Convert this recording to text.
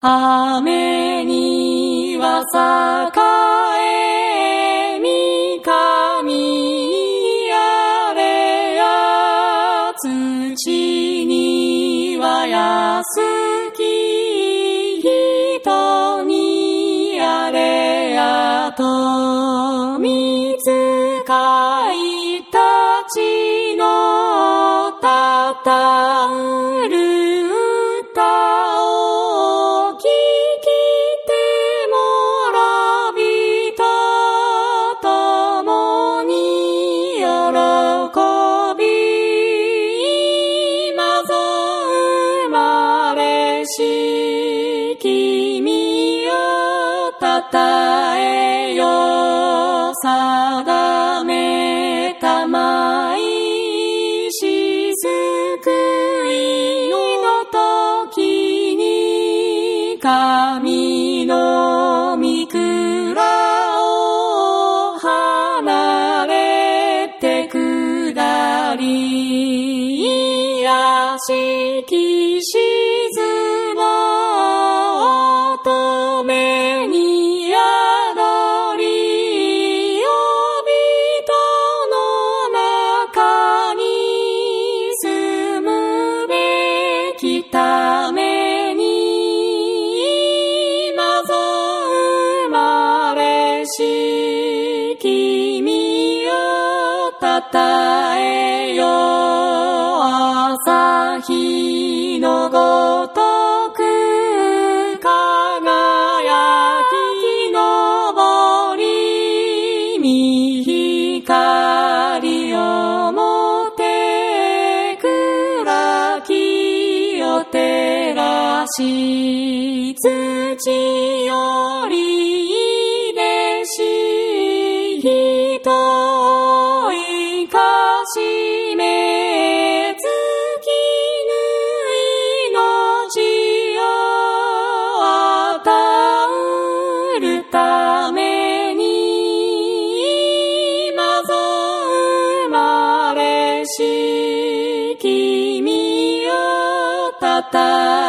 雨には栄えみ神あれや土には安き人にあれやとみつかいたちのたたうる歌を聞きてもらびと共に喜び今ぞ生まれし君をたたえよ定めたまいし救いの時に神の御蔵を離れて下り癒しき静の乙女に宿り人の中に住むべきために今ぞ生まれし君をたたえよ朝日のごとく輝き昇り御光をもて暗きを照らし土よりでし人を生かしめつきぬ命を与うるために今ぞ生まれし君をたた